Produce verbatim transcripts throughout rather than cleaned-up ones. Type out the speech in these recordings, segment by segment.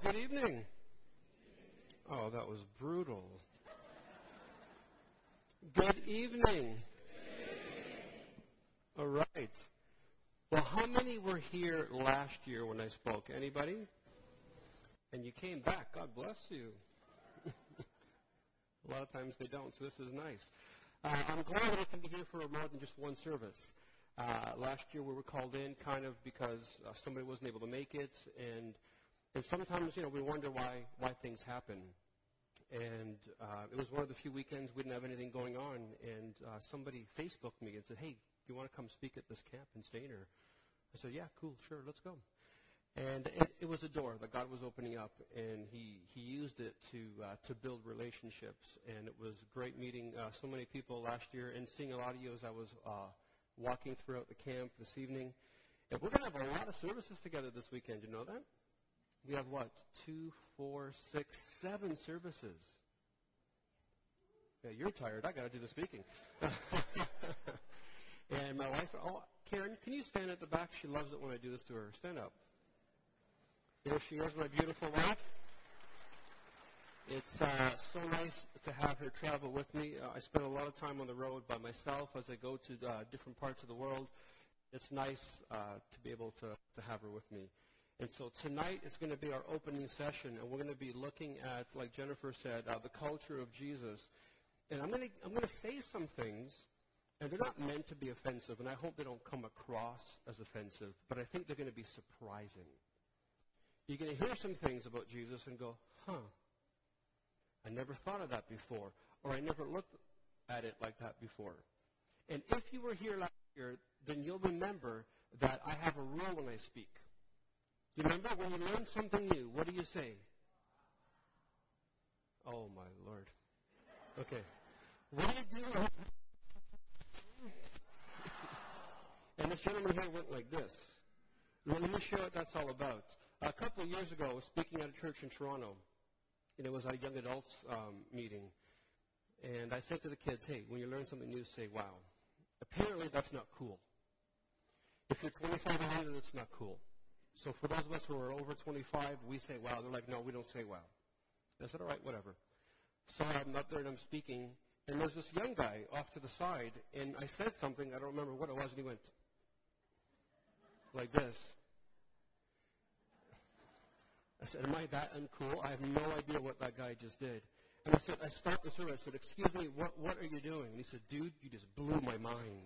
good evening. Oh, that was brutal. Good evening. All right. Well, how many were here last year when I spoke? Anybody? And you came back. God bless you. A lot of times they don't, so this is nice. Uh, I'm glad that I can be here for more than just one service. Uh, last year we were called in kind of because uh, somebody wasn't able to make it, and and sometimes, you know, we wonder why why things happen. And uh, it was one of the few weekends we didn't have anything going on, and uh, somebody Facebooked me and said, hey, you want to come speak at this camp in Stainer? I said, yeah, cool, sure, let's go. And it, it was a door that God was opening up, and he, he used it to uh, to build relationships. And it was great meeting uh, so many people last year and seeing a lot of you as I was uh, walking throughout the camp this evening. And we're going to have a lot of services together this weekend. You know that? We have what? Two, four, six, seven services. Yeah, you're tired. I got to do the speaking. And my wife, oh, Karen, can you stand at the back? She loves it when I do this to her. Stand up. There she is, my beautiful wife. It's uh, so nice to have her travel with me. Uh, I spend a lot of time on the road by myself as I go to uh, different parts of the world. It's nice uh, to be able to, to have her with me. And so tonight is going to be our opening session, and we're going to be looking at, like Jennifer said, uh, the culture of Jesus. And I'm going to I'm going to say some things, and they're not meant to be offensive, and I hope they don't come across as offensive, but I think they're going to be surprising. You're going to hear some things about Jesus and go, huh, I never thought of that before, or I never looked at it like that before. And if you were here last year, then you'll remember that I have a rule when I speak. You remember when you learn something new, what do you say? Oh, my Lord. Okay. What do you do? And this gentleman here went like this. Let me show you what that's all about. A couple of years ago, I was speaking at a church in Toronto, and it was a young adults um, meeting. And I said to the kids, hey, when you learn something new, say, wow. Apparently, that's not cool. If you're twenty-five and older, it's not cool. So for those of us who are over twenty-five, we say wow. They're like, no, we don't say wow. I said, all right, whatever. So I'm up there and I'm speaking, and there's this young guy off to the side, and I said something, I don't remember what it was, and he went like this. I said, am I that uncool? I have no idea what that guy just did. And I said, I stopped the service. I said, excuse me, what, what are you doing? And he said, dude, you just blew my mind.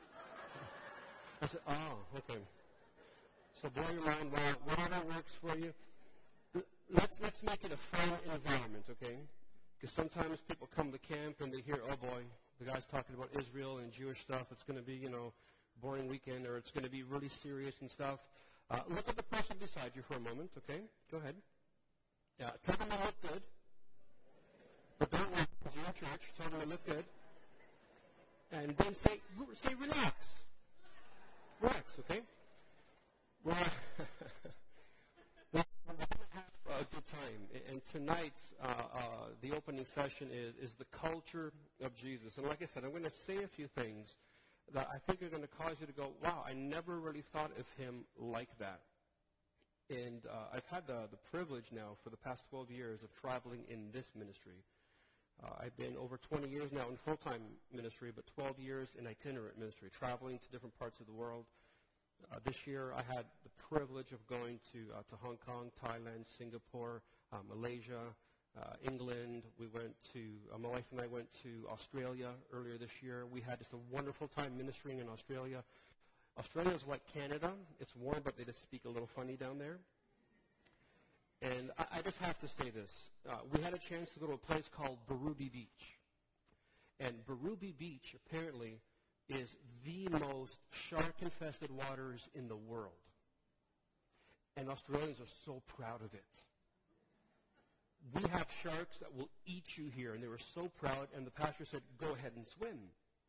I said, oh, okay. So blow your mind, well, whatever works for you. Let's let's make it a fun environment, okay? Because sometimes people come to camp and they hear, oh boy, the guy's talking about Israel and Jewish stuff. It's going to be, you know, boring weekend, or it's going to be really serious and stuff. Uh, look at the person beside you for a moment, okay? Go ahead. Yeah, tell them they look good. But don't worry, because you're in church. Tell them they look good. And then say, say relax. Relax, okay? Well, we're going to have a good time. And tonight, uh, uh, the opening session is, is the culture of Jesus. And like I said, I'm going to say a few things that I think are going to cause you to go, wow, I never really thought of him like that. And uh, I've had the, the privilege now for the past twelve years of traveling in this ministry. Uh, I've been over twenty years now in full-time ministry, but twelve years in itinerant ministry, traveling to different parts of the world. Uh, this year, I had the privilege of going to uh, to Hong Kong, Thailand, Singapore, uh, Malaysia, uh, England. We went to, uh, my wife and I went to Australia earlier this year. We had just a wonderful time ministering in Australia. Australia is like Canada. It's warm, but they just speak a little funny down there. And I, I just have to say this. Uh, we had a chance to go to a place called Burrubi Beach. And Burrubi Beach, apparently, is the most shark-infested waters in the world. And Australians are so proud of it. We have sharks that will eat you here, and they were so proud, and the pastor said, go ahead and swim.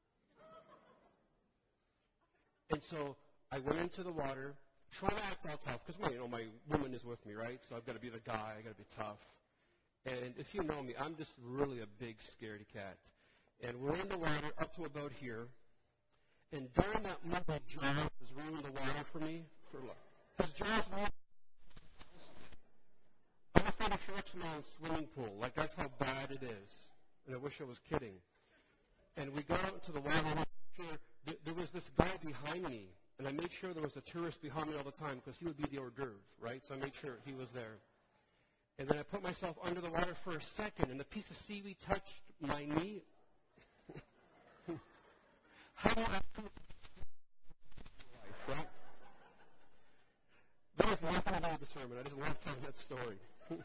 And so I went into the water, trying to act all tough, because, you know, my woman is with me, right? So I've got to be the guy, I've got to be tough. And if you know me, I'm just really a big scaredy cat. And we're in the water up to about here. And during that moment, Jaws was ruining the water for me. For Has Jaws shark's mouth swimming pool. Like, that's how bad it is. And I wish I was kidding. And we got out into the water, and sure, th- there was this guy behind me, and I made sure there was a tourist behind me all the time because he would be the hors d'oeuvre, right? So I made sure he was there. And then I put myself under the water for a second, and a piece of seaweed touched my knee. How do I feel life, right? There was nothing to do with the sermon. I just love telling that story.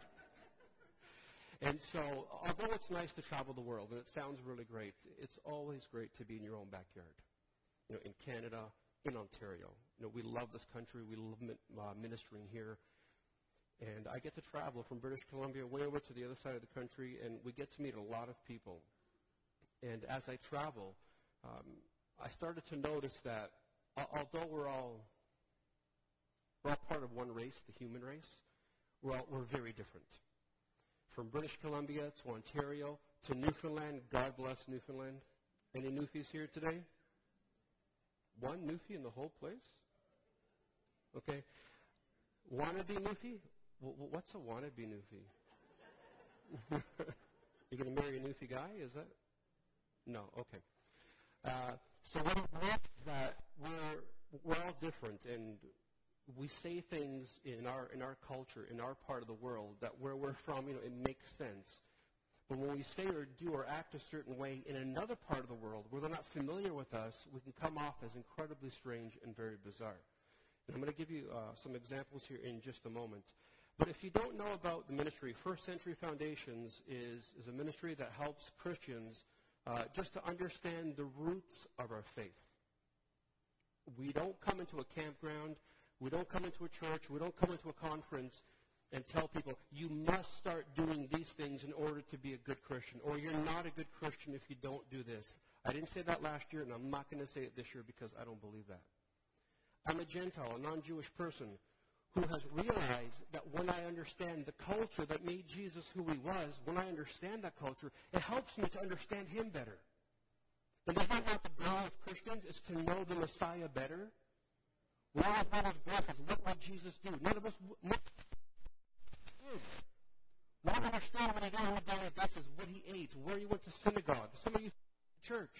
And so, although it's nice to travel the world, and it sounds really great, it's always great to be in your own backyard. You know, in Canada, in Ontario. You know, we love this country. We love uh, ministering here. And I get to travel from British Columbia way over to the other side of the country, and we get to meet a lot of people. And as I travel, um, I started to notice that uh, although we're all we're all part of one race, the human race, we're all, we're very different. From British Columbia to Ontario to Newfoundland, God bless Newfoundland. Any Newfies here today? One Newfie in the whole place? Okay. Wannabe Newfie? W- what's a wannabe Newfie? You're going to marry a Newfie guy? Is that? No. Okay. Uh, so what it means is that we're we're all different, and we say things in our in our culture, in our part of the world, that where we're from, you know, it makes sense. But when we say or do or act a certain way in another part of the world where they're not familiar with us, we can come off as incredibly strange and very bizarre. And I'm going to give you uh, some examples here in just a moment. But if you don't know about the ministry, First Century Foundations is, is a ministry that helps Christians uh, just to understand the roots of our faith. We don't come into a campground. We don't come into a church. We don't come into a conference and tell people, you must start doing these things in order to be a good Christian, or you're not a good Christian if you don't do this. I didn't say that last year, and I'm not going to say it this year because I don't believe that. I'm a Gentile, a non-Jewish person, who has realized that when I understand the culture that made Jesus who he was, when I understand that culture, it helps me to understand him better. And is that not the goal of Christians, is to know the Messiah better? One of Paul's breath is, what would Jesus do? None of us would. We don't understand what he did on a daily basis, what he ate, where he went to synagogue. Some of you to church.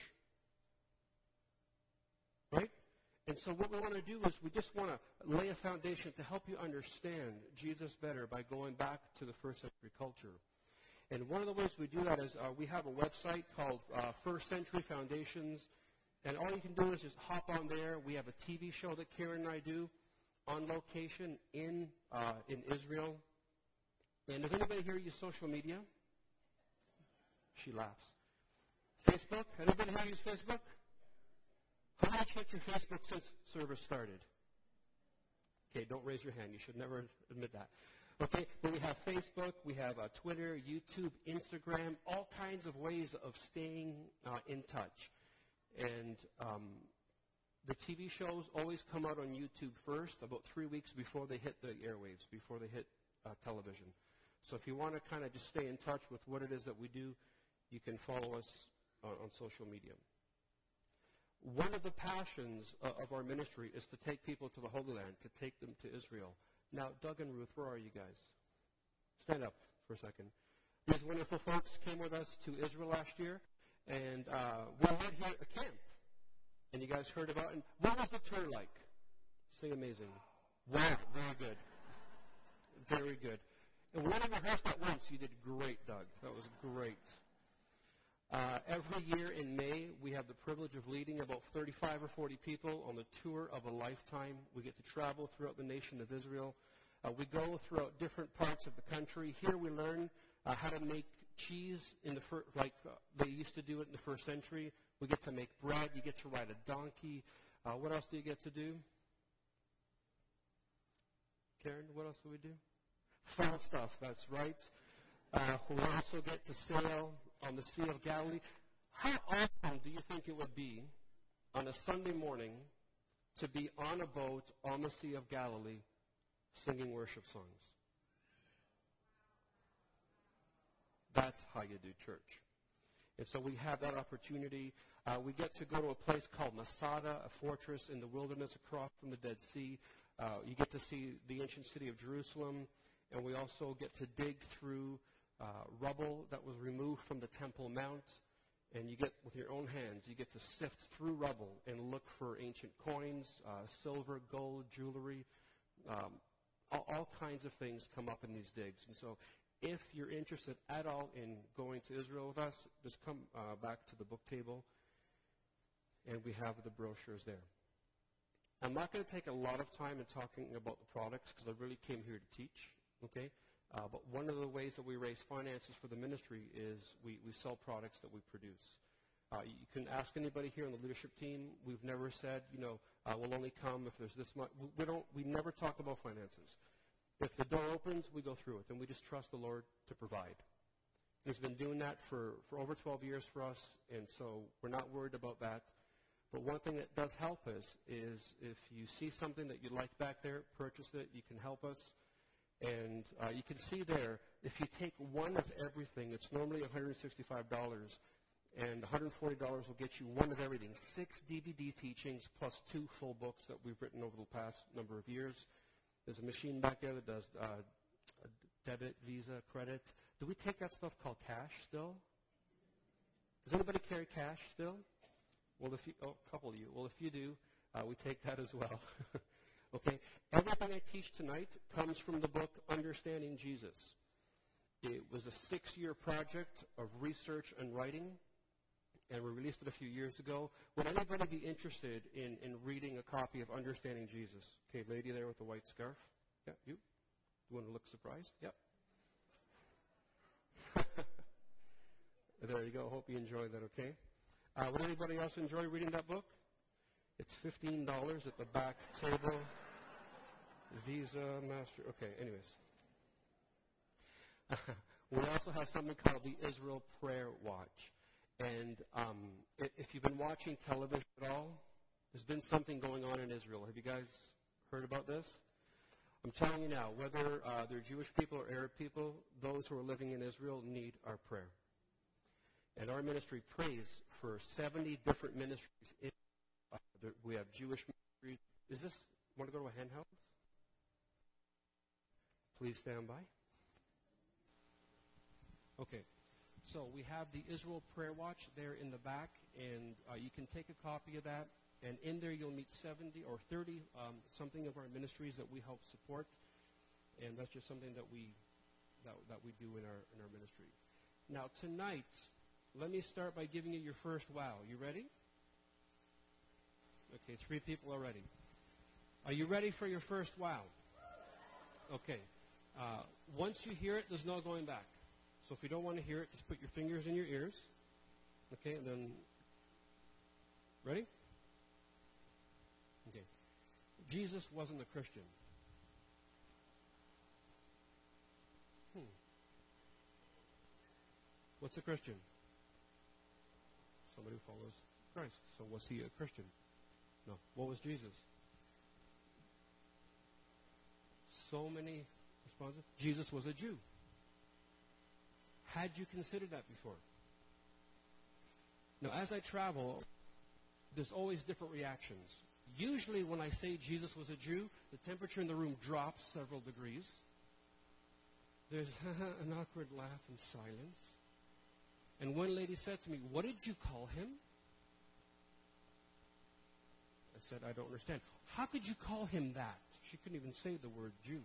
Right? And so what we want to do is we just want to lay a foundation to help you understand Jesus better by going back to the first century culture. And one of the ways we do that is uh, we have a website called uh, First Century Foundations. And all you can do is just hop on there. We have a T V show that Karen and I do on location in uh, in Israel. And does anybody here use social media? She laughs. Facebook? Anybody here use Facebook? How many checked your Facebook since service started? Okay, don't raise your hand. You should never admit that. Okay, but we have Facebook, we have uh, Twitter, YouTube, Instagram, all kinds of ways of staying uh, in touch. And um, the T V shows always come out on YouTube first, about three weeks before they hit the airwaves, before they hit uh, television. So if you want to kind of just stay in touch with what it is that we do, you can follow us uh, on social media. One of the passions uh, of our ministry is to take people to the Holy Land, to take them to Israel. Now, Doug and Ruth, where are you guys? Stand up for a second. These wonderful folks came with us to Israel last year, and uh, we met here at a camp. And you guys heard about it. What was the tour like? Say amazing. Wow, very good. Very good. And we only rehearsed that once. You did great, Doug. That was great. Uh, every year in May, we have the privilege of leading about thirty-five or forty people on the tour of a lifetime. We get to travel throughout the nation of Israel. Uh, we go throughout different parts of the country. Here we learn uh, how to make cheese in the fir- like uh, they used to do it in the first century. We get to make bread. You get to ride a donkey. Uh, what else do you get to do? Karen, what else do we do? Fun stuff, that's right. Uh, we also get to sail on the Sea of Galilee. How awesome do you think it would be on a Sunday morning to be on a boat on the Sea of Galilee singing worship songs? That's how you do church. And so we have that opportunity. Uh, we get to go to a place called Masada, a fortress in the wilderness across from the Dead Sea. Uh, you get to see the ancient city of Jerusalem. and we also get to dig through uh, rubble that was removed from the Temple Mount. And you get, with your own hands, you get to sift through rubble and look for ancient coins, uh, silver, gold, jewelry. Um, all, all kinds of things come up in these digs. And so if you're interested at all in going to Israel with us, just come uh, back to the book table, and we have the brochures there. I'm not going to take a lot of time in talking about the products because I really came here to teach, okay? Uh, but one of the ways that we raise finances for the ministry is we, we sell products that we produce. Uh, you can ask anybody here on the leadership team. We've never said, you know, uh, we'll only come if there's this much. We, we don't. We never talk about finances. If the door opens, we go through it, and we just trust the Lord to provide. He's been doing that for, for over twelve years for us, and so we're not worried about that. But one thing that does help us is if you see something that you like back there, purchase it. You can help us. And uh, you can see there, if you take one of everything, it's normally one hundred sixty-five dollars, and one hundred forty dollars will get you one of everything, six D V D teachings plus two full books that we've written over the past number of years. There's a machine back there that does uh, debit, Visa, credit. Do we take that stuff called cash still? Does anybody carry cash still? Well, if you, oh, a couple of you. Well, if you do, uh, we take that as well. Okay, everything I teach tonight comes from the book Understanding Jesus. It was a six-year project of research and writing, and we released it a few years ago. Would anybody be interested in, in reading a copy of Understanding Jesus? Okay, lady there with the white scarf. Yeah, you? You want to look surprised? Yep. There you go. Hope you enjoyed that, okay? Uh, would anybody else enjoy reading that book? It's fifteen dollars at the back table. Visa, Master. Okay, anyways. We also have something called the Israel Prayer Watch. And um, if you've been watching television at all, there's been something going on in Israel. Have you guys heard about this? I'm telling you now, whether uh, they're Jewish people or Arab people, those who are living in Israel need our prayer. And our ministry prays for seventy different ministries. In, uh, there, we have Jewish ministries. Is this, want to go to a handheld? Please stand by. Okay. So we have the Israel Prayer Watch there in the back, and uh, you can take a copy of that. And in there you'll meet seventy or thirty um, something of our ministries that we help support. And that's just something that we that, that we do in our in our ministry. Now tonight, let me start by giving you your first wow. You ready? Okay, three people are ready. Are you ready for your first wow? Okay. Uh, once you hear it, there's no going back. So if you don't want to hear it, just put your fingers in your ears. Okay, and then, ready? Okay. Jesus wasn't a Christian. Hmm. What's a Christian? Somebody who follows Christ. So was he a Christian? No. What was Jesus? So many responses. Jesus was a Jew. Had you considered that before? Now, as I travel, there's always different reactions. Usually when I say Jesus was a Jew, the temperature in the room drops several degrees. There's an awkward laugh and silence. And one lady said to me, "What did you call him?" I said, "I don't understand." "How could you call him that?" She couldn't even say the word Jew.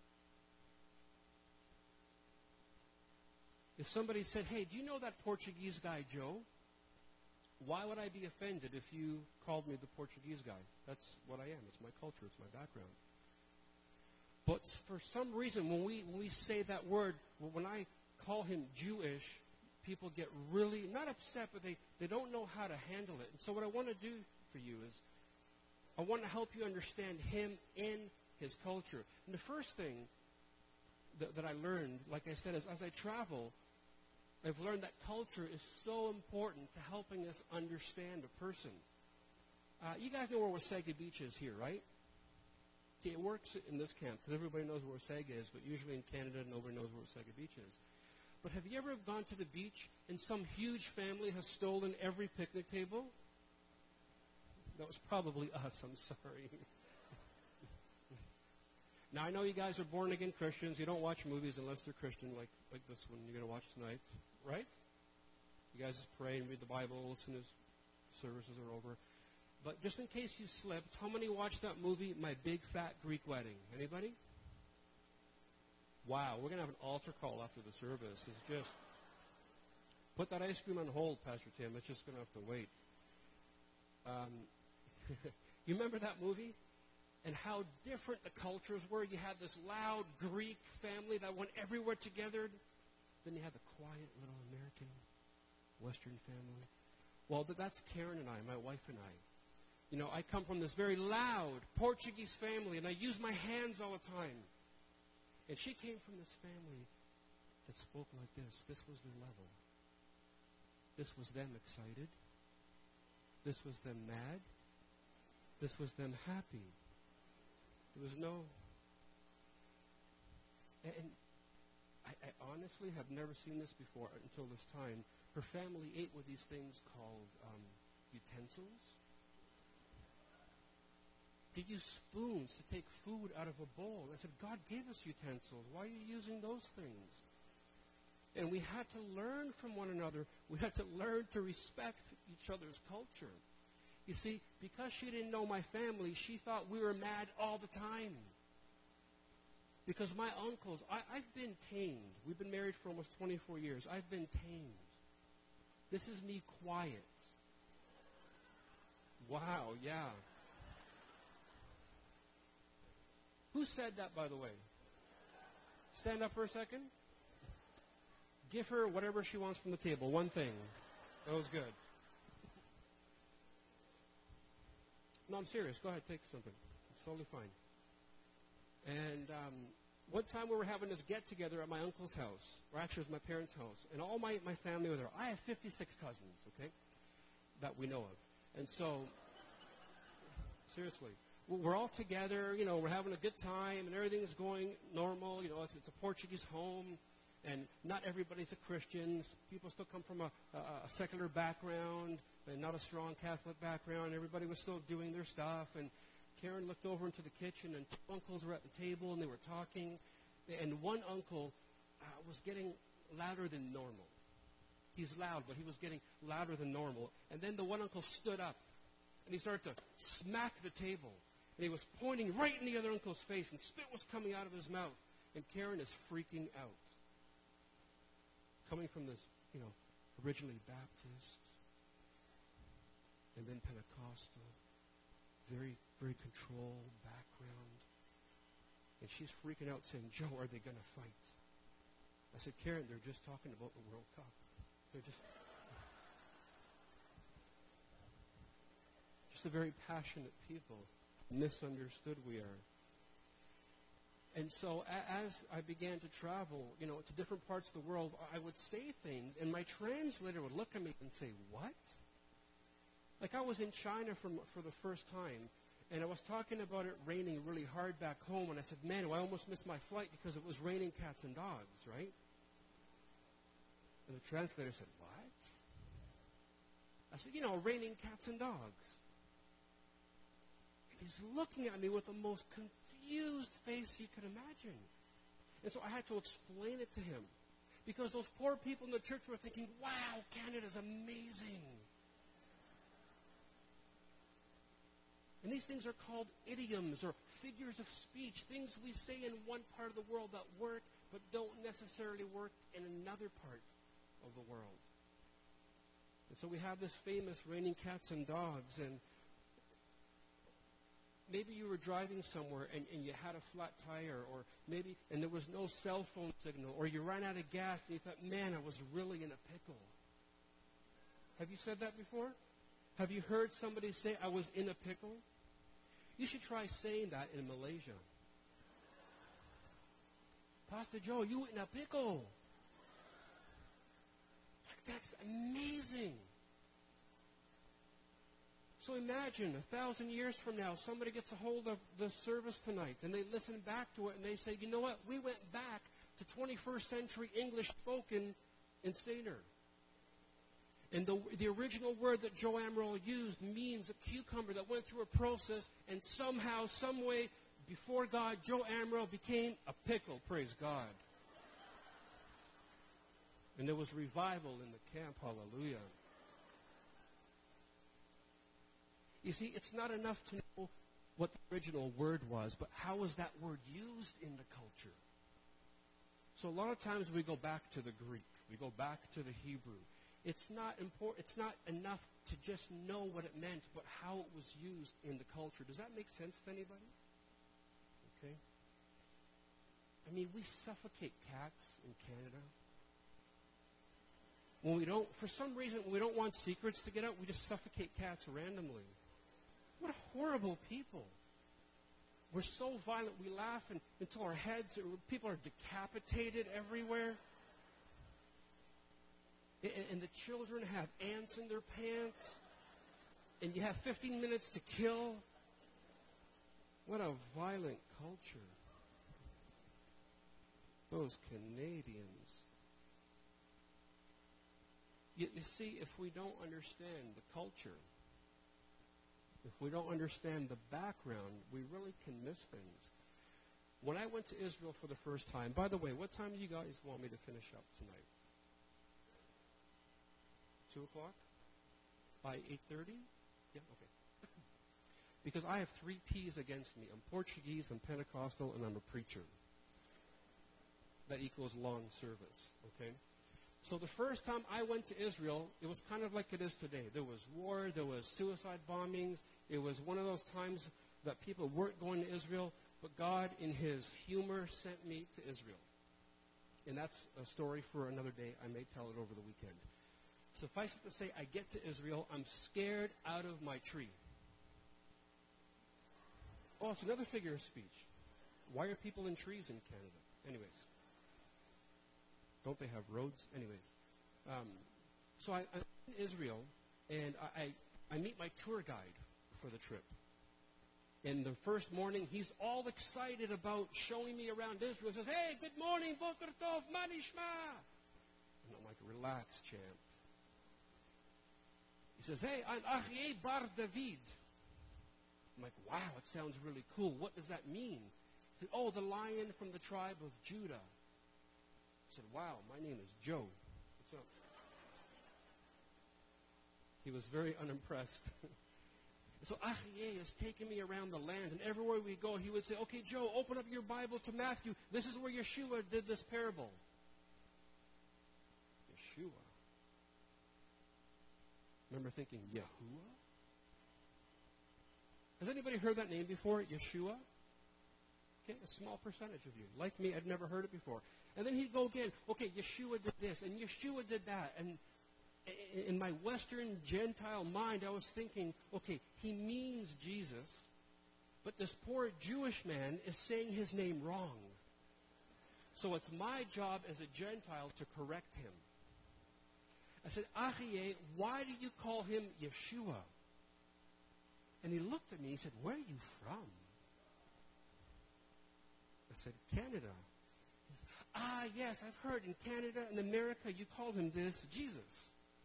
If somebody said, "Hey, do you know that Portuguese guy, Joe?" Why would I be offended if you called me the Portuguese guy? That's what I am. It's my culture. It's my background. But for some reason, when we when we say that word, when I call him Jewish, people get really, not upset, but they, they don't know how to handle it. And so what I want to do for you is I want to help you understand him in his culture. And the first thing that, that I learned, like I said, is as I travel, I've learned that culture is so important to helping us understand a person. Uh, you guys know where Wasaga Beach is here, right? Okay, it works in this camp because everybody knows where Wasaga is, but usually in Canada, nobody knows where Wasaga Beach is. But have you ever gone to the beach and some huge family has stolen every picnic table? That was probably us, I'm sorry. Now, I know you guys are born-again Christians. You don't watch movies unless they're Christian, like, like this one you're going to watch tonight, right? You guys just pray and read the Bible as soon as services are over. But just in case you slipped, how many watched that movie, My Big Fat Greek Wedding? Anybody? Wow, we're going to have an altar call after the service. It's just, put that ice cream on hold, Pastor Tim. It's just going to have to wait. Um, you remember that movie? And how different the cultures were. You had this loud Greek family that went everywhere together. Then you had the quiet little American Western family. Well, that's Karen and I, my wife and I. You know, I come from this very loud Portuguese family, and I use my hands all the time. And she came from this family that spoke like this. This was their level. This was them excited. This was them mad. This was them happy. There was no... And I, I honestly have never seen this before until this time. Her family ate with these things called um, utensils. They used spoons to take food out of a bowl. I said, God gave us utensils. Why are you using those things? And we had to learn from one another. We had to learn to respect each other's culture. You see, because she didn't know my family, she thought we were mad all the time. Because my uncles, I, I've been tamed. We've been married for almost twenty-four years. I've been tamed. This is me quiet. Wow, yeah. Who said that, by the way? Stand up for a second. Give her whatever she wants from the table. One thing. That was good. No, I'm serious. Go ahead, take something. It's totally fine. And um, one time we were having this get-together at my uncle's house, or actually it was my parents' house, and all my, my family were there. I have fifty-six cousins, okay, that we know of. And so, seriously, we're all together, you know, we're having a good time, and everything's going normal. You know, it's, it's a Portuguese home, and not everybody's a Christian. People still come from a, a, a secular background and not a strong Catholic background. Everybody was still doing their stuff. And Karen looked over into the kitchen, and two uncles were at the table, and they were talking. And one uncle uh, was getting louder than normal. He's loud, but he was getting louder than normal. And then the one uncle stood up, and he started to smack the table. And he was pointing right in the other uncle's face, and spit was coming out of his mouth. And Karen is freaking out. Coming from this, you know, originally Baptist, and then Pentecostal, very, very controlled background. And she's freaking out saying, Joe, are they going to fight? I said, Karen, they're just talking about the World Cup. They're just... Just a very passionate people. Misunderstood we are. And so a- as I began to travel, you know, to different parts of the world, I would say things, and my translator would look at me and say, what? Like I was in China for, for the first time, and I was talking about it raining really hard back home, and I said, man, I almost missed my flight because it was raining cats and dogs, right? And the translator said, what? I said, you know, raining cats and dogs. And he's looking at me with the most confused face you could imagine. And so I had to explain it to him. Because those poor people in the church were thinking, wow, Canada's amazing. And these things are called idioms or figures of speech, things we say in one part of the world that work but don't necessarily work in another part of the world. And so we have this famous raining cats and dogs, and maybe you were driving somewhere and, and you had a flat tire, or maybe, and there was no cell phone signal, or you ran out of gas and you thought, man, I was really in a pickle. Have you said that before? Have you heard somebody say, I was in a pickle? You should try saying that in Malaysia. Pastor Joe, you in a pickle. Like, that's amazing. So imagine a thousand years from now, somebody gets a hold of the service tonight, and they listen back to it, and they say, you know what, we went back to twenty-first century English spoken in Stainer. And the, the original word that Joe Amaral used means a cucumber that went through a process and somehow, some way, before God, Joe Amro became a pickle, praise God. And there was revival in the camp, hallelujah. You see, it's not enough to know what the original word was, but how was that word used in the culture? So a lot of times we go back to the Greek. We go back to the Hebrew. It's not important. It's not enough to just know what it meant, but how it was used in the culture. Does that make sense to anybody? Okay. I mean, we suffocate cats in Canada. When we don't, for some reason, we don't want secrets to get out, we just suffocate cats randomly. What horrible people. We're so violent, we laugh and, until our heads, people are decapitated everywhere. And, and the children have ants in their pants. And you have fifteen minutes to kill. What a violent culture. Those Canadians. You, you see, if we don't understand the culture, if we don't understand the background, we really can miss things. When I went to Israel for the first time, by the way, what time do you guys want me to finish up tonight? Two o'clock? By eight thirty? Yeah, okay. Because I have three P's against me. I'm Portuguese, I'm Pentecostal, and I'm a preacher. That equals long service, okay? So the first time I went to Israel, it was kind of like it is today. There was war, there was suicide bombings. It was one of those times that people weren't going to Israel, but God, in his humor, sent me to Israel. And that's a story for another day. I may tell it over the weekend. Suffice it to say, I get to Israel. I'm scared out of my tree. Oh, it's another figure of speech. Why are people in trees in Canada? Anyways. Don't they have roads? Anyways. Um, so I, I'm in Israel, and I, I, I meet my tour guide for the trip. And the first morning, he's all excited about showing me around Israel. He says, hey, good morning, Boker Tov, Manishma. And I'm like, relax, champ. He says, hey, I'm Aryeh Bar David. I'm like, wow, it sounds really cool. What does that mean? He said, oh, the lion from the tribe of Judah. I said, wow, my name is Joe. What's up? He was very unimpressed. So Aryeh is taking me around the land, and everywhere we go, he would say, okay, Joe, open up your Bible to Matthew. This is where Yeshua did this parable. Yeshua. Remember thinking, Yahuwah? Has anybody heard that name before, Yeshua? Okay, a small percentage of you. Like me, I'd never heard it before. And then he'd go again, okay, Yeshua did this, and Yeshua did that. And in my Western Gentile mind, I was thinking, okay, he means Jesus, but this poor Jewish man is saying his name wrong. So it's my job as a Gentile to correct him. I said, Aryeh, why do you call him Yeshua? And he looked at me, he said, where are you from? I said, Canada. He said, ah, yes, I've heard in Canada and America you call him this, Jesus.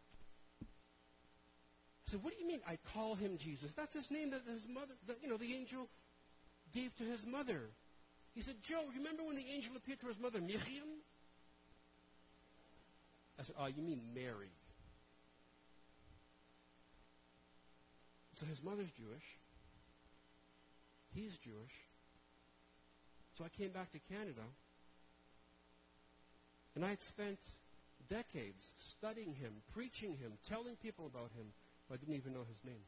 I said, what do you mean I call him Jesus? That's his name that his mother, that, you know, the angel gave to his mother. He said, Joe, remember when the angel appeared to his mother, Miriam? I said, oh, you mean Mary. So his mother's Jewish. He's Jewish. So I came back to Canada. And I had spent decades studying him, preaching him, telling people about him, but I didn't even know his name.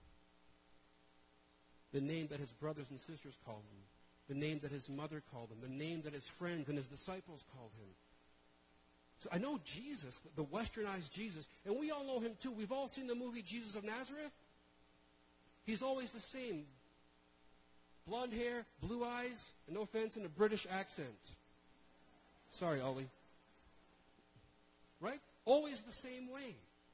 The name that his brothers and sisters called him. The name that his mother called him. The name that his friends and his disciples called him. So I know Jesus, the westernized Jesus, and we all know him too. We've all seen the movie Jesus of Nazareth. He's always the same. Blonde hair, blue eyes, and no offense, and a British accent. Sorry, Ollie. Right? Always the same way.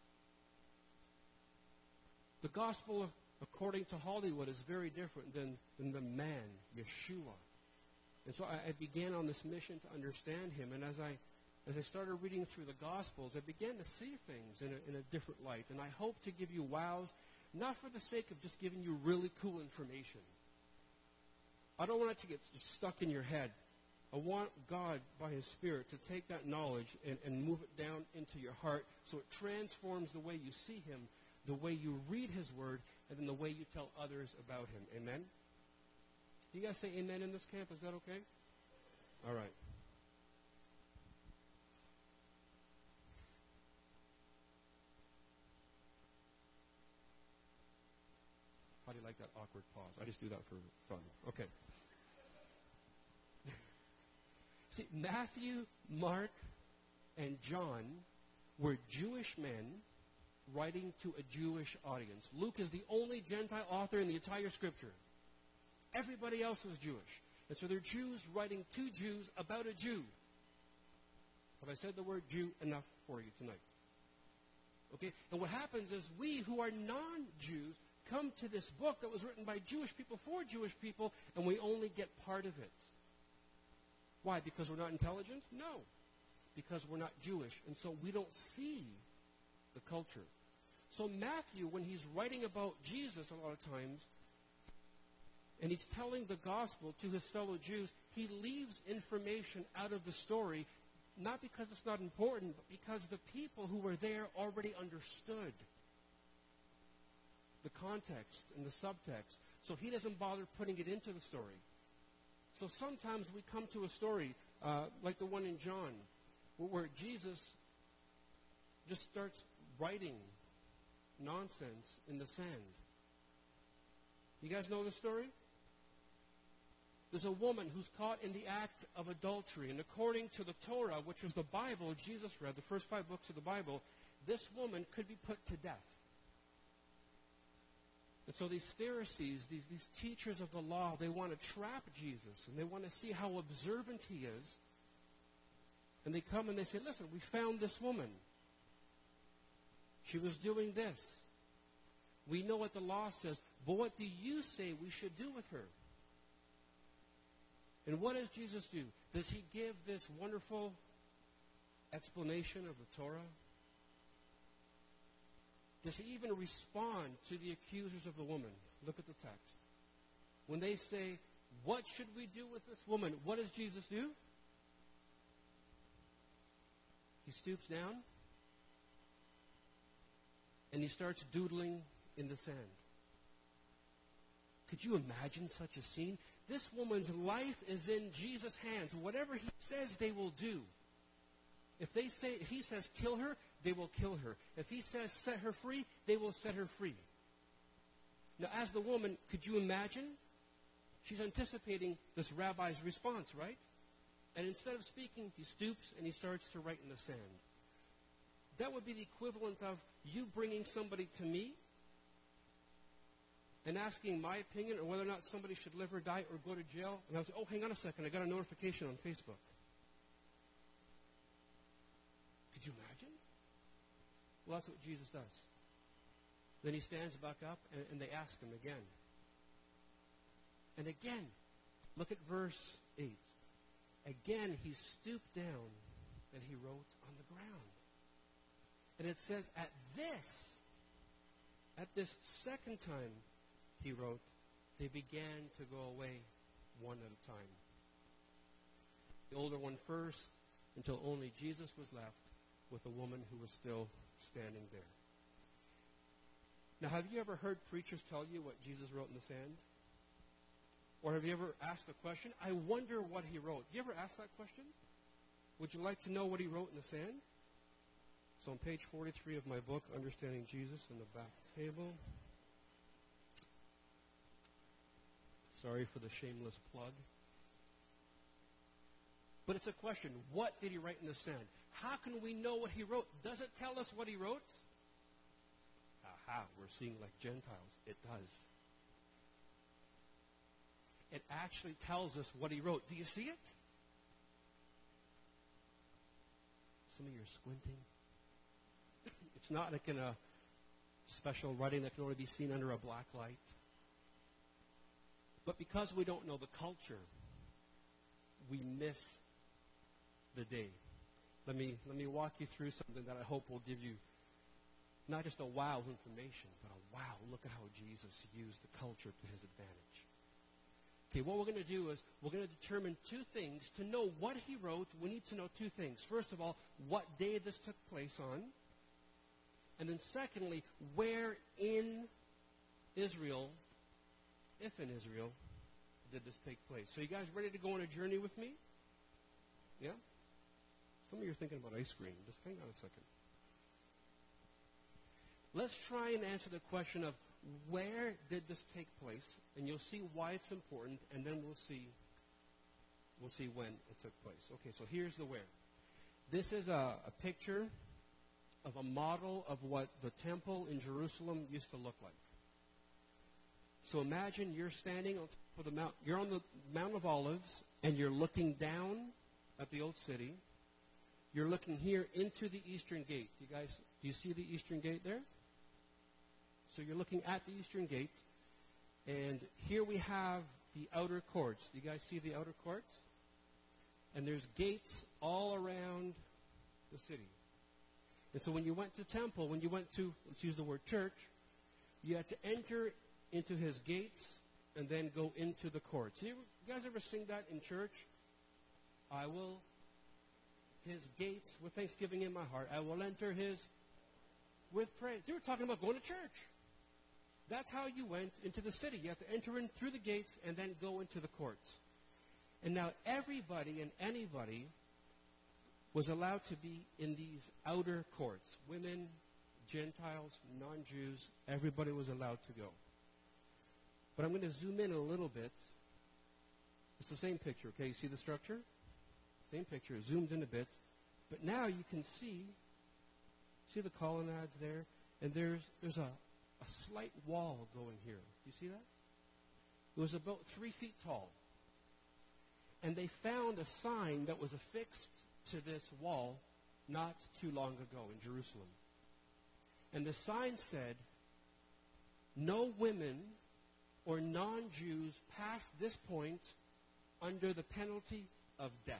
The gospel, according to Hollywood, is very different than, than the man, Yeshua. And so I, I began on this mission to understand him, and as I As I started reading through the Gospels, I began to see things in a, in a different light. And I hope to give you wows, not for the sake of just giving you really cool information, I don't want it to get stuck in your head. I want God, by His Spirit, to take that knowledge and, and move it down into your heart so it transforms the way you see Him, the way you read His Word, and then the way you tell others about Him. Amen? Do you guys say amen in this camp? Is that okay? All right. How do you like that awkward pause? I just do that for fun. Okay. See, Matthew, Mark, and John were Jewish men writing to a Jewish audience. Luke is the only Gentile author in the entire Scripture. Everybody else was Jewish. And so they're Jews writing to Jews about a Jew. Have I said the word Jew enough for you tonight? Okay? And what happens is we who are non-Jews come to this book that was written by Jewish people for Jewish people, and we only get part of it. Why? Because we're not intelligent? No. Because we're not Jewish, and so we don't see the culture. So Matthew, when he's writing about Jesus a lot of times, and he's telling the gospel to his fellow Jews, he leaves information out of the story, not because it's not important, but because the people who were there already understood the context and the subtext. So he doesn't bother putting it into the story. So sometimes we come to a story uh, like the one in John, where, where Jesus just starts writing nonsense in the sand. You guys know the story? There's a woman who's caught in the act of adultery. And according to the Torah, which was the Bible Jesus read, the first five books of the Bible, this woman could be put to death. And so these Pharisees, these, these teachers of the law, they want to trap Jesus. And they want to see how observant he is. And they come and they say, listen, we found this woman. She was doing this. We know what the law says, but what do you say we should do with her? And what does Jesus do? Does he give this wonderful explanation of the Torah? Does he even respond to the accusers of the woman? Look at the text. When they say, what should we do with this woman? What does Jesus do? He stoops down and he starts doodling in the sand. Could you imagine such a scene? This woman's life is in Jesus' hands. Whatever he says, they will do. If they say, if he says kill her, they will kill her. If he says set her free, they will set her free. Now, as the woman, could you imagine? She's anticipating this rabbi's response, right? And instead of speaking, he stoops and he starts to write in the sand. That would be the equivalent of you bringing somebody to me and asking my opinion on whether or not somebody should live or die or go to jail. And I was like, oh, hang on a second, I got a notification on Facebook. Could you imagine? Well, that's what Jesus does. Then he stands back up and, and they ask him again. And again, look at verse eight. Again, he stooped down and he wrote on the ground. And it says, at this, at this second time he wrote, they began to go away one at a time. The older one first, until only Jesus was left with a woman who was still standing there. Now, have you ever heard preachers tell you what Jesus wrote in the sand? Or have you ever asked the question, I wonder what he wrote? You ever ask that question? Would you like to know what he wrote in the sand? So on page forty-three of my book, Understanding Jesus, in the back table. Sorry for the shameless plug. But it's a question. What did he write in the sand? How can we know what he wrote? Does it tell us what he wrote? Aha, we're seeing like Gentiles. It does. It actually tells us what he wrote. Do you see it? Some of you are squinting. It's not like in a special writing that can only be seen under a black light. But because we don't know the culture, we miss the day. Let me, let me walk you through something that I hope will give you not just a wow of information, but a wow, look at how Jesus used the culture to his advantage. Okay, what we're going to do is we're going to determine two things. To know what he wrote, we need to know two things. First of all, what day this took place on. And then secondly, where in Israel, if in Israel, did this take place. So you guys ready to go on a journey with me? Yeah? Some of you are thinking about ice cream. Just hang on a second. Let's try and answer the question of where did this take place, and you'll see why it's important, and then we'll see we'll see when it took place. Okay, so here's the where. This is a, a picture of a model of what the temple in Jerusalem used to look like. So imagine you're standing on top of the mount. You're on the Mount of Olives, and you're looking down at the old city. You're looking here into the eastern gate. You guys, do you see the eastern gate there? So you're looking at the eastern gate, and here we have the outer courts. Do you guys see the outer courts? And there's gates all around the city. And so when you went to temple, when you went to, let's use the word church, you had to enter into his gates and then go into the courts. You, you guys ever sing that in church? I will, his gates with thanksgiving in my heart. I will enter his with praise. They were talking about going to church. That's how you went into the city. You have to enter in through the gates and then go into the courts. And now everybody and anybody was allowed to be in these outer courts. Women, Gentiles, non-Jews, everybody was allowed to go. But I'm going to zoom in a little bit. It's the same picture, okay? You see the structure? Same picture, zoomed in a bit. But now you can see, see the colonnades there? And there's there's a, a slight wall going here. You see that? It was about three feet tall. And they found a sign that was affixed to this wall not too long ago in Jerusalem. And the sign said, no women or non-Jews past this point under the penalty of death.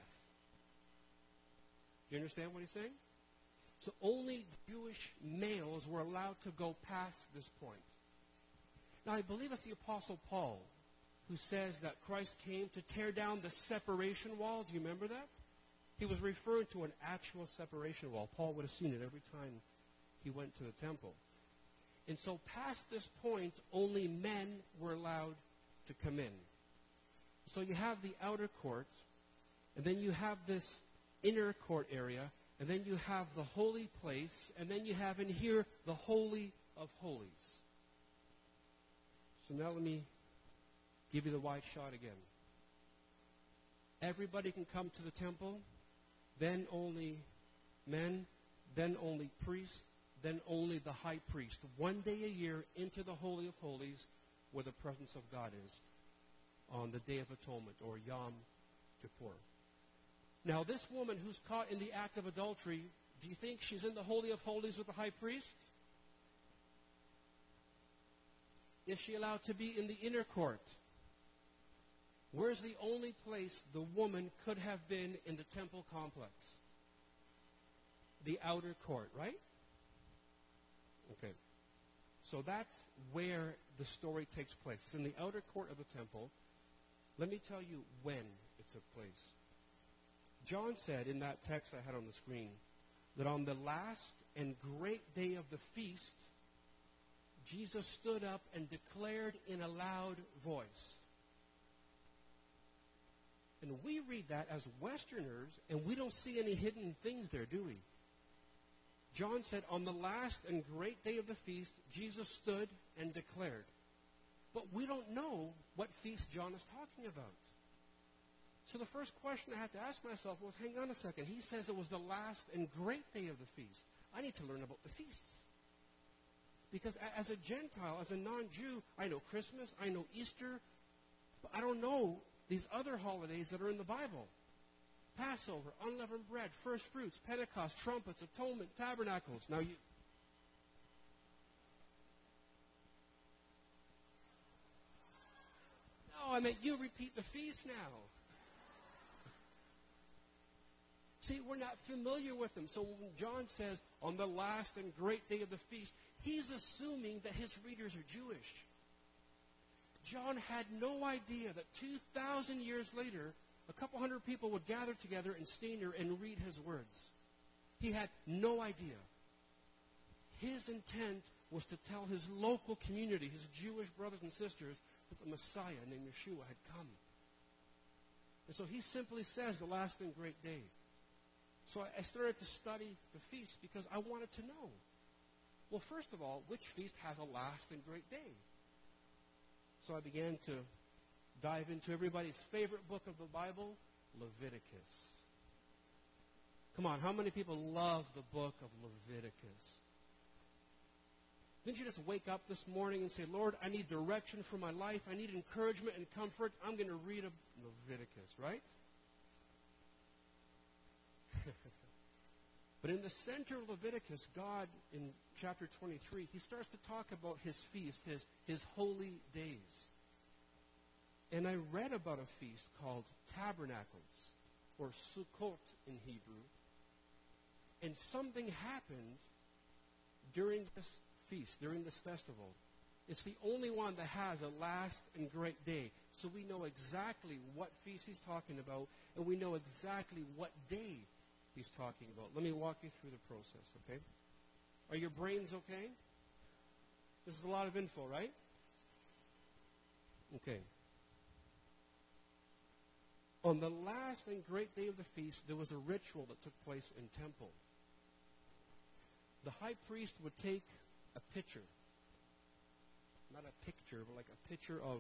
Do you understand what he's saying? So only Jewish males were allowed to go past this point. Now, I believe it's the Apostle Paul who says that Christ came to tear down the separation wall. Do you remember that? He was referring to an actual separation wall. Paul would have seen it every time he went to the temple. And so past this point, only men were allowed to come in. So you have the outer court, and then you have this inner court area, and then you have the holy place, and then you have in here the Holy of Holies. So now let me give you the wide shot again. Everybody can come to the temple, then only men, then only priests, then only the high priest. One day a year into the Holy of Holies where the presence of God is on the Day of Atonement, or Yom Kippur. Now, this woman who's caught in the act of adultery, do you think she's in the Holy of Holies with the high priest? Is she allowed to be in the inner court? Where's the only place the woman could have been in the temple complex? The outer court, right? Okay. So that's where the story takes place. It's in the outer court of the temple. Let me tell you when it took place. John said in that text I had on the screen that on the last and great day of the feast, Jesus stood up and declared in a loud voice. And we read that as Westerners, and we don't see any hidden things there, do we? John said, on the last and great day of the feast, Jesus stood and declared. But we don't know what feast John is talking about. So the first question I had to ask myself was, hang on a second. He says it was the last and great day of the feast. I need to learn about the feasts. Because as a Gentile, as a non-Jew, I know Christmas, I know Easter, but I don't know these other holidays that are in the Bible. Passover, unleavened bread, first fruits, Pentecost, trumpets, atonement, tabernacles. Now you... No, I meant you repeat the feast now. See, we're not familiar with them. So when John says, on the last and great day of the feast, he's assuming that his readers are Jewish. John had no idea that two thousand years later, a couple hundred people would gather together in Steiner and read his words. He had no idea. His intent was to tell his local community, his Jewish brothers and sisters, that the Messiah named Yeshua had come. And so he simply says the last and great day. So I started to study the feast because I wanted to know. Well, first of all, which feast has a last and great day? So I began to dive into everybody's favorite book of the Bible, Leviticus. Come on, how many people love the book of Leviticus? Didn't you just wake up this morning and say, Lord, I need direction for my life. I need encouragement and comfort. I'm going to read a Leviticus, right? But in the center of Leviticus, God, in chapter twenty-three, he starts to talk about his feast, his, his holy days. And I read about a feast called Tabernacles, or Sukkot in Hebrew. And something happened during this feast, during this festival. It's the only one that has a last and great day. So we know exactly what feast he's talking about, and we know exactly what day he's talking about. Let me walk you through the process, okay? Are your brains okay? This is a lot of info, right? Okay. On the last and great day of the feast, there was a ritual that took place in temple. The high priest would take a pitcher, not a picture, but like a pitcher of,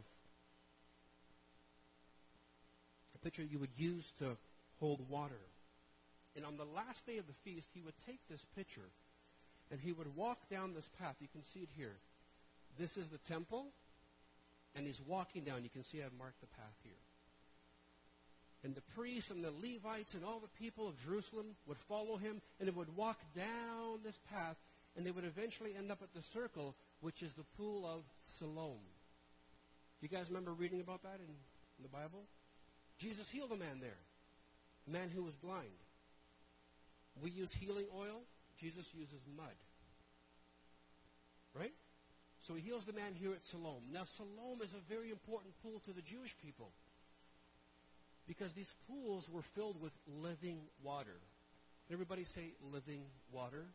a pitcher you would use to hold water. And on the last day of the feast, he would take this pitcher and he would walk down this path. You can see it here. This is the temple, and he's walking down. You can see I've marked the path here. And the priests and the Levites and all the people of Jerusalem would follow him, and they would walk down this path, and they would eventually end up at the circle, which is the pool of Siloam. Do you guys remember reading about that in, in the Bible? Jesus healed a man there, a man who was blind. We use healing oil. Jesus uses mud. Right? So he heals the man here at Siloam. Now, Siloam is a very important pool to the Jewish people, because these pools were filled with living water. Everybody say living water.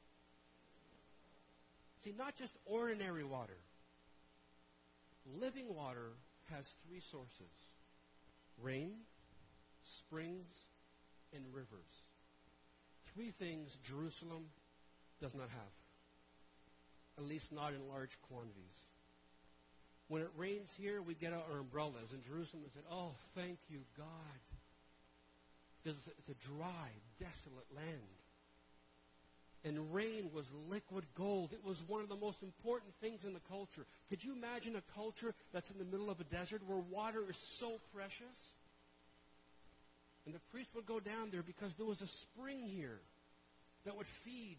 See, not just ordinary water. Living water has three sources: rain, springs, and rivers. Three things Jerusalem does not have, at least not in large quantities. When it rains here, we get out our umbrellas. In Jerusalem, we said, oh, thank you, God. Because it's a dry, desolate land. And rain was liquid gold. It was one of the most important things in the culture. Could you imagine a culture that's in the middle of a desert where water is so precious? And the priest would go down there because there was a spring here that would feed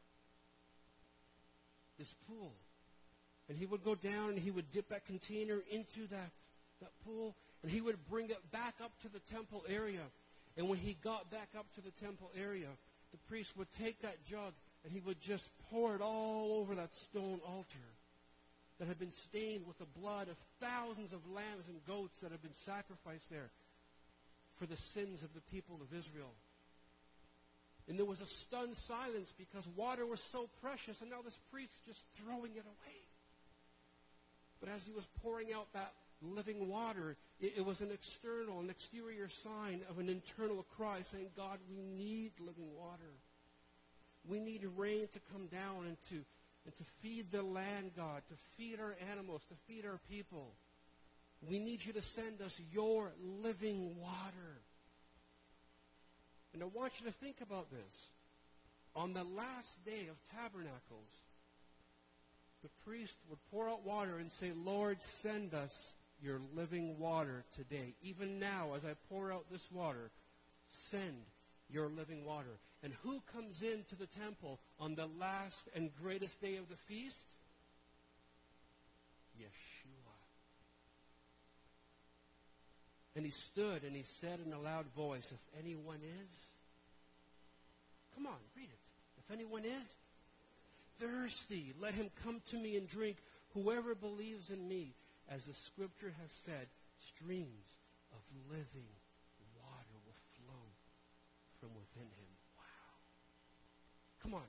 this pool. And he would go down and he would dip that container into that, that pool, and he would bring it back up to the temple area. And when he got back up to the temple area, the priest would take that jug and he would just pour it all over that stone altar that had been stained with the blood of thousands of lambs and goats that had been sacrificed there for the sins of the people of Israel. And there was a stunned silence because water was so precious, and now this priest just throwing it away. But as he was pouring out that living water, it, it was an external, an exterior sign of an internal cry saying, God, we need living water. We need rain to come down and to, and to feed the land, God, to feed our animals, to feed our people. We need you to send us your living water. And I want you to think about this. On the last day of Tabernacles, the priest would pour out water and say, Lord, send us your living water today. Even now, as I pour out this water, send your living water. And who comes into the temple on the last and greatest day of the feast? Yeshua. And he stood and he said in a loud voice, if anyone is, come on, read it. If anyone is thirsty, let him come to me and drink. Whoever believes in me, as the scripture has said, streams of living water will flow from within him. Wow. Come on.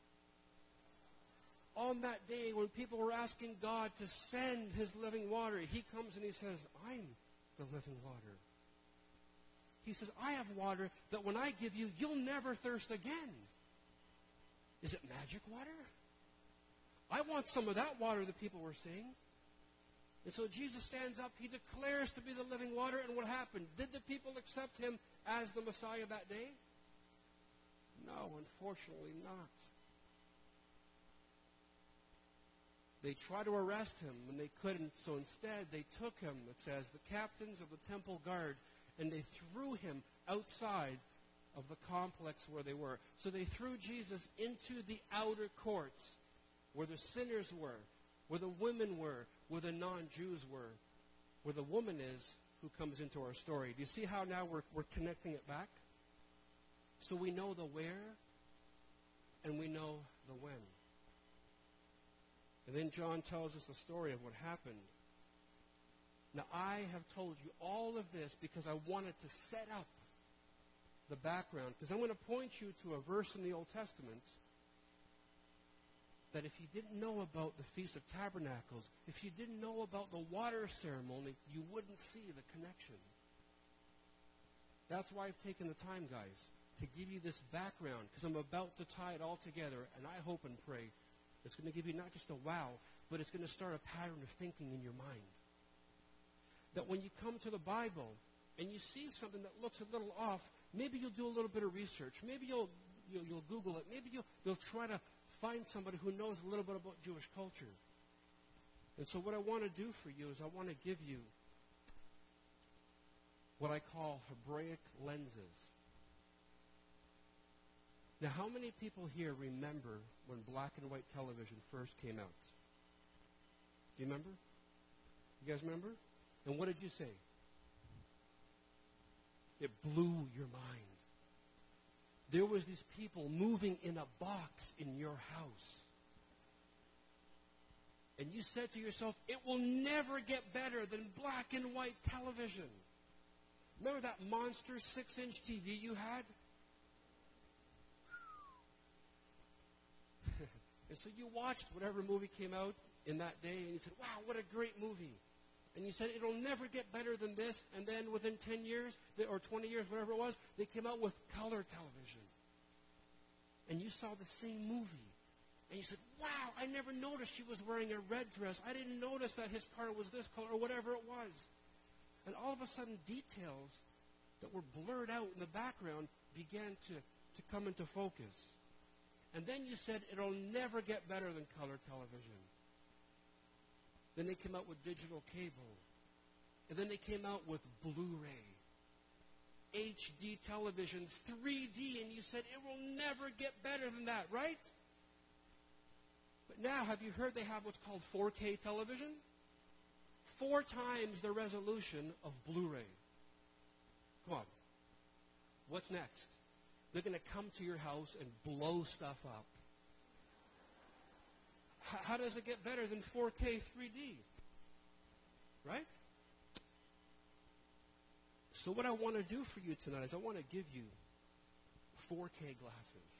On that day when people were asking God to send his living water, he comes and he says, I'm the living water. He says, I have water that when I give you, you'll never thirst again. Is it magic water? I want some of that water, the people were saying. And so Jesus stands up, he declares to be the living water, and what happened? Did the people accept him as the Messiah that day? No, unfortunately not. They tried to arrest him, and they couldn't, so instead they took him, it says, the captains of the temple guard, and they threw him outside of the complex where they were. So they threw Jesus into the outer courts, where the sinners were, where the women were, where the non-Jews were, where the woman is who comes into our story. Do you see how now we're, we're connecting it back? So we know the where, and we know the when. And then John tells us the story of what happened. Now, I have told you all of this because I wanted to set up the background, because I'm going to point you to a verse in the Old Testament that if you didn't know about the Feast of Tabernacles, if you didn't know about the water ceremony, you wouldn't see the connection. That's why I've taken the time, guys, to give you this background, because I'm about to tie it all together, and I hope and pray it's going to give you not just a wow, but it's going to start a pattern of thinking in your mind. That when you come to the Bible and you see something that looks a little off, maybe you'll do a little bit of research. Maybe you'll you'll, you'll Google it. Maybe you'll, you'll try to find somebody who knows a little bit about Jewish culture. And so what I want to do for you is I want to give you what I call Hebraic lenses. Now, how many people here remember when black and white television first came out? Do you remember? You guys remember? And what did you say? It blew your mind. There was these people moving in a box in your house. And you said to yourself, it will never get better than black and white television. Remember that monster six-inch T V you had? And so you watched whatever movie came out in that day, and you said, wow, what a great movie. And you said, it'll never get better than this. And then within ten years, or twenty years, whatever it was, they came out with color television. And you saw the same movie. And you said, wow, I never noticed she was wearing a red dress. I didn't notice that his car was this color, or whatever it was. And all of a sudden, details that were blurred out in the background began to, to come into focus. And then you said, it'll never get better than color television. Then they came out with digital cable. And then they came out with Blu-ray, H D television, three D, and you said, it will never get better than that, right? But now, have you heard they have what's called four K television? Four times the resolution of Blu-ray. Come on. What's next? They're going to come to your house and blow stuff up. H- how does it get better than four K three D? Right? So what I want to do for you tonight is I want to give you four K glasses.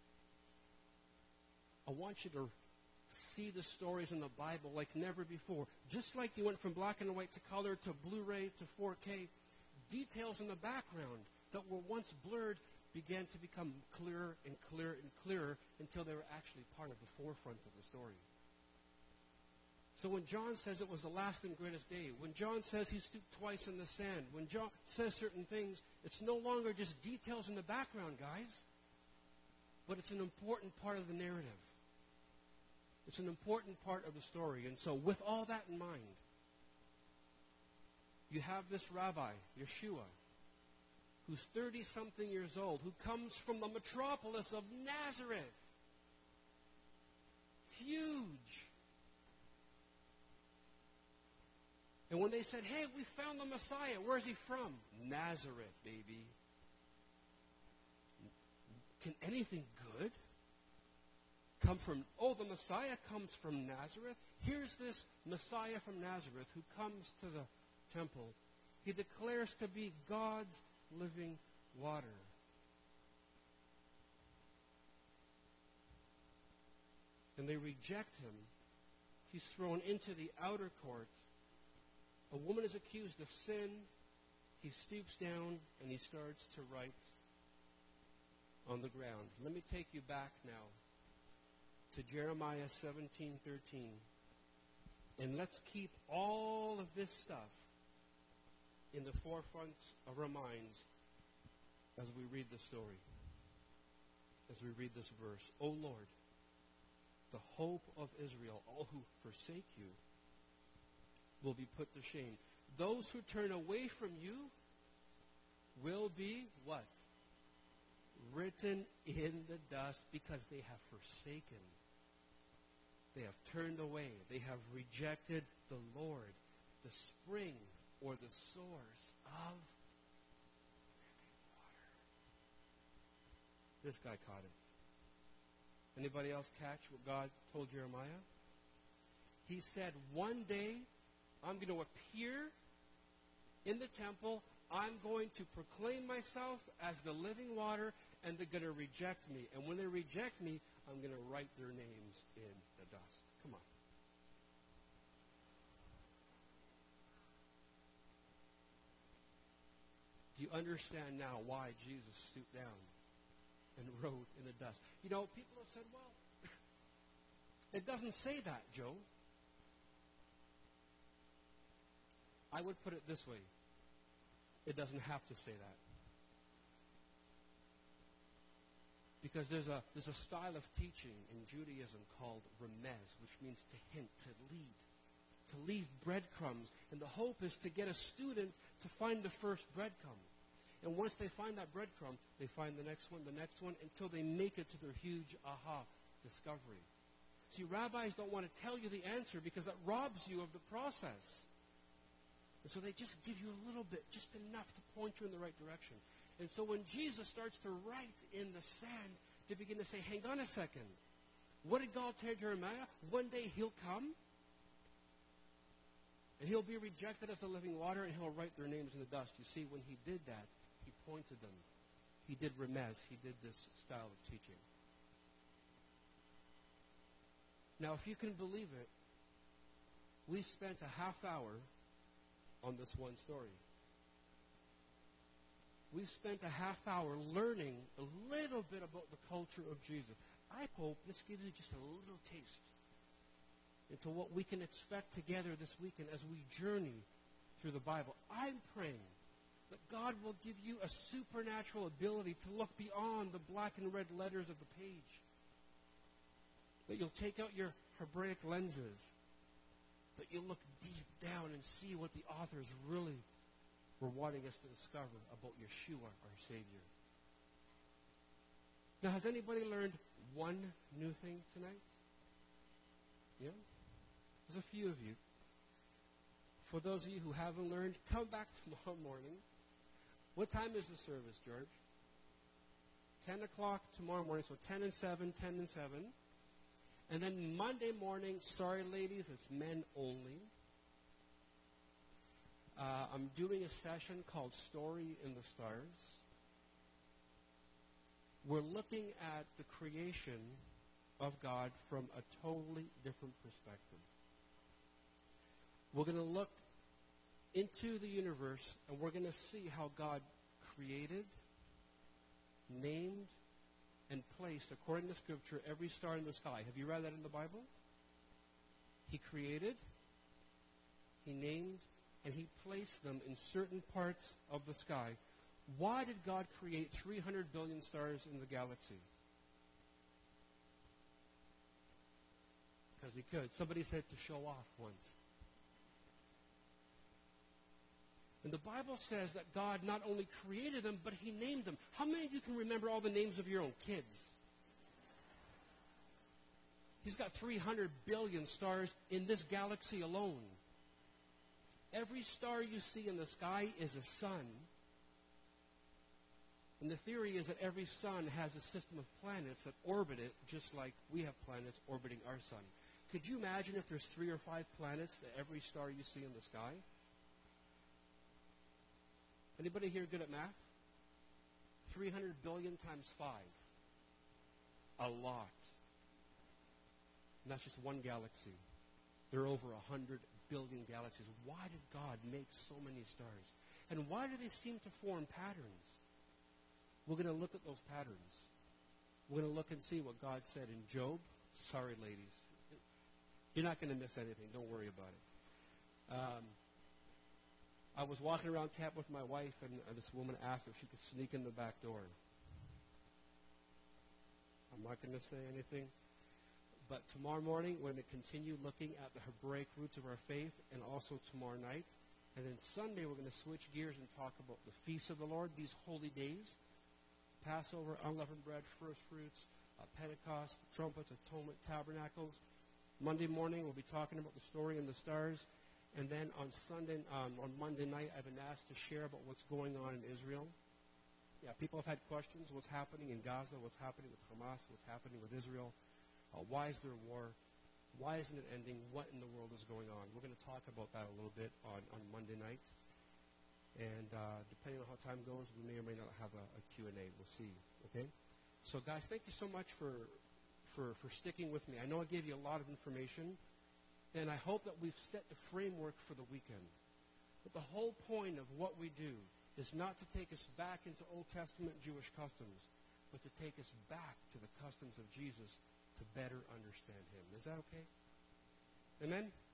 I want you to see the stories in the Bible like never before. Just like you went from black and white to color to Blu-ray to four K, details in the background that were once blurred began to become clearer and clearer and clearer until they were actually part of the forefront of the story. So when John says it was the last and greatest day, when John says he stooped twice in the sand, when John says certain things, it's no longer just details in the background, guys, but it's an important part of the narrative. It's an important part of the story. And so with all that in mind, you have this rabbi, Yeshua, who's thirty-something years old, who comes from the metropolis of Nazareth. Huge. And when they said, hey, we found the Messiah, where's he from? Nazareth, baby. Can anything good come from, oh, the Messiah comes from Nazareth? Here's this Messiah from Nazareth who comes to the temple. He declares to be God's living water. And they reject him. He's thrown into the outer court. A woman is accused of sin. He stoops down and he starts to write on the ground. Let me take you back now to Jeremiah seventeen thirteen. And let's keep all of this stuff in the forefront of our minds as we read the story, as we read this verse. O Lord, the hope of Israel, all who forsake you will be put to shame. Those who turn away from you will be what? Written in the dust because they have forsaken. They have turned away. They have rejected the Lord, the spring or the source of living water. This guy caught it. Anybody else catch what God told Jeremiah? He said, one day I'm going to appear in the temple. I'm going to proclaim myself as the living water, and they're going to reject me. And when they reject me, I'm going to write their names in the dust. Come on. Do you understand now why Jesus stooped down and wrote in the dust? You know, people have said, well, it doesn't say that, Joe. I would put it this way. It doesn't have to say that. Because there's a, there's a style of teaching in Judaism called remez, which means to hint, to lead, to leave breadcrumbs. And the hope is to get a student to find the first breadcrumb. And once they find that breadcrumb, they find the next one, the next one, until they make it to their huge aha discovery. See, rabbis don't want to tell you the answer because that robs you of the process. And so they just give you a little bit, just enough to point you in the right direction. And so when Jesus starts to write in the sand, they begin to say, hang on a second. What did God tell Jeremiah? One day he'll come, and he'll be rejected as the living water, and he'll write their names in the dust. You see, when he did that, he pointed them. He did remez. He did this style of teaching. Now, if you can believe it, we spent a half hour on this one story. We've spent a half hour learning a little bit about the culture of Jesus. I hope this gives you just a little taste into what we can expect together this weekend as we journey through the Bible. I'm praying that God will give you a supernatural ability to look beyond the black and red letters of the page. That you'll take out your Hebraic lenses. That you'll look deep down and see what the authors really were wanting us to discover about Yeshua, our Savior. Now, has anybody learned one new thing tonight? Yeah? There's a few of you. For those of you who haven't learned, come back tomorrow morning. What time is the service, George? ten o'clock tomorrow morning, so ten and seven, ten and seven. And then Monday morning, sorry ladies, it's men only. Uh, I'm doing a session called Story in the Stars. We're looking at the creation of God from a totally different perspective. We're going to look into the universe, and we're going to see how God created, named, and placed, according to Scripture, every star in the sky. Have you read that in the Bible? He created, He named, and He placed them in certain parts of the sky. Why did God create three hundred billion stars in the galaxy? Because He could. Somebody said to show off once. And the Bible says that God not only created them, but He named them. How many of you can remember all the names of your own kids? He's got three hundred billion stars in this galaxy alone. Every star you see in the sky is a sun. And the theory is that every sun has a system of planets that orbit it, just like we have planets orbiting our sun. Could you imagine if there's three or five planets to every star you see in the sky? Anybody here good at math? three hundred billion times five. A lot. And that's just one galaxy. There are over one hundred billion galaxies. Why did God make so many stars? And why do they seem to form patterns? We're going to look at those patterns. We're going to look and see what God said in Job. Sorry, ladies. You're not going to miss anything. Don't worry about it. Um, I was walking around camp with my wife, and uh, this woman asked if she could sneak in the back door. I'm not going to say anything. But tomorrow morning, we're going to continue looking at the Hebraic roots of our faith, and also tomorrow night. And then Sunday, we're going to switch gears and talk about the feasts of the Lord, these holy days. Passover, unleavened bread, first fruits, uh, Pentecost, trumpets, atonement, tabernacles. Monday morning, we'll be talking about the story in the stars. And then on Sunday, um, on Monday night, I've been asked to share about what's going on in Israel. Yeah, people have had questions. What's happening in Gaza? What's happening with Hamas? What's happening with Israel? Uh, why is there war? Why isn't it ending? What in the world is going on? We're going to talk about that a little bit on, on Monday night. And uh, depending on how time goes, we may or may not have a, a Q and A. We'll see. Okay? So, guys, thank you so much for, for, for sticking with me. I know I gave you a lot of information, and I hope that we've set the framework for the weekend. But the whole point of what we do is not to take us back into Old Testament Jewish customs, but to take us back to the customs of Jesus to better understand him. Is that okay? Amen?